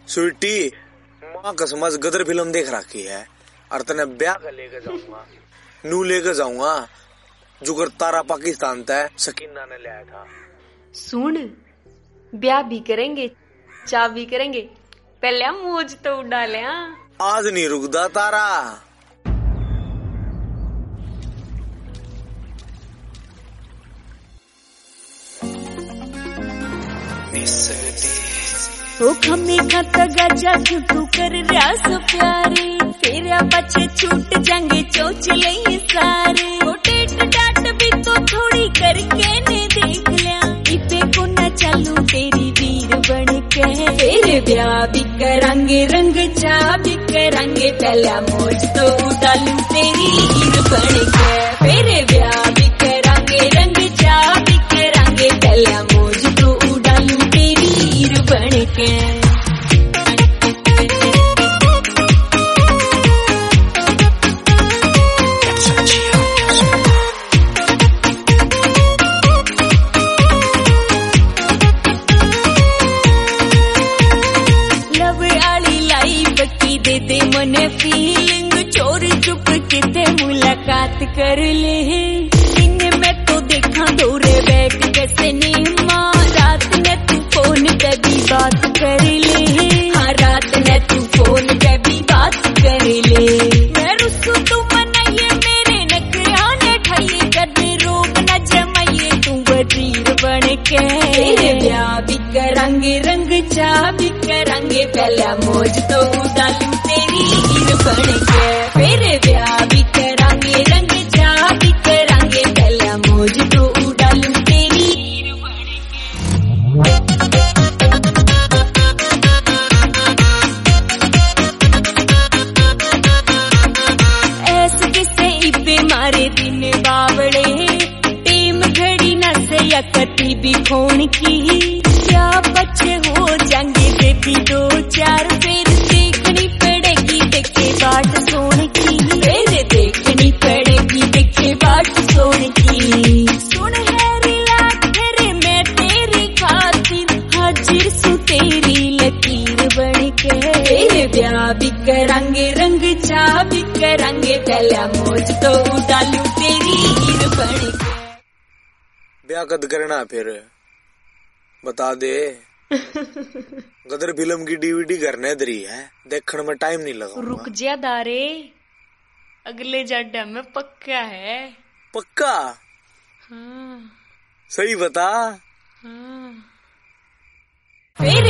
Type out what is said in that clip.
स्वीटी माँ कसमस गदर फिल्म देख रखी है और तने ब्याह का लेके जाऊंगा नू लेके जाऊंगा जुगर तारा पाकिस्तान तय सकीना ने लाया था। सुन ब्याह भी करेंगे चाह भी करेंगे पहले हम मौज तो उड़ा ले। आज नहीं रुकदा तारा। ओ खम्मी खाता गजा तू कर रस प्यारे तेरा बच्चे छूट जाएंगे चोच ले सारे ओ टेट डाट भी तो थोड़ी करके ने देख लिया इसे को न चलू तेरी वीर बन के तेरे ब्याह भी करांगे रंग चा भी करांगे पहला मौज तो उड़ालू तेरी वीर बन के तेरे ब्याह भी करांगे रंग चा भी करांगे पहला मौज तो उड़ालू तेरी वीर बन के। दे मने फीलिंग चोरी चुप किते मुलाकात कर ले दिन में तो देखा दूरे बैठ कैसे नीमा रात में तू फोन पे भी बात कर ले हाँ रात में तू फोन पे भी बात कर ले मैं रुसू तू मनाइए मेरे नखरा ने ठाइए कदे रोग न जमाइए तू वजीर बन के तेरे ब्याह भी करांगे रंग चा भी करांगे पहला मौज तो उड़ालू तेरी हीर बन के तेरे ब्याह भी करांगे रंग चा भी करांगे पहला मौज तो उड़ालू तेरी हीर बन के। ऐसे किसे इबे मारे दिन बावड़े टीम घड़ी न से या कती भी खोन की क्या बच्चे हो जाएंगे देती दो चार फिर देखनी पड़ेगी देखे बाट सोने की मेरे देखनी पड़ेगी देखे बाट सोने की सुन है रिलैक्स तेरे मैं तेरी खातिर हाजिर सु तेरी लकीर बन के तेरे ब्याह भी करांगे रंग चा भी करांगे पहला मौज तो उड़ालू तेरी हीर बन के। ब्याह कद करना फिर बता दे। गदर फिल्म की डीवीडी करने दरी है देखने में टाइम नहीं लगा। रुक जा दारे अगले जाड्डा में पक्का है। पक्का? हाँ। सही बता। हाँ।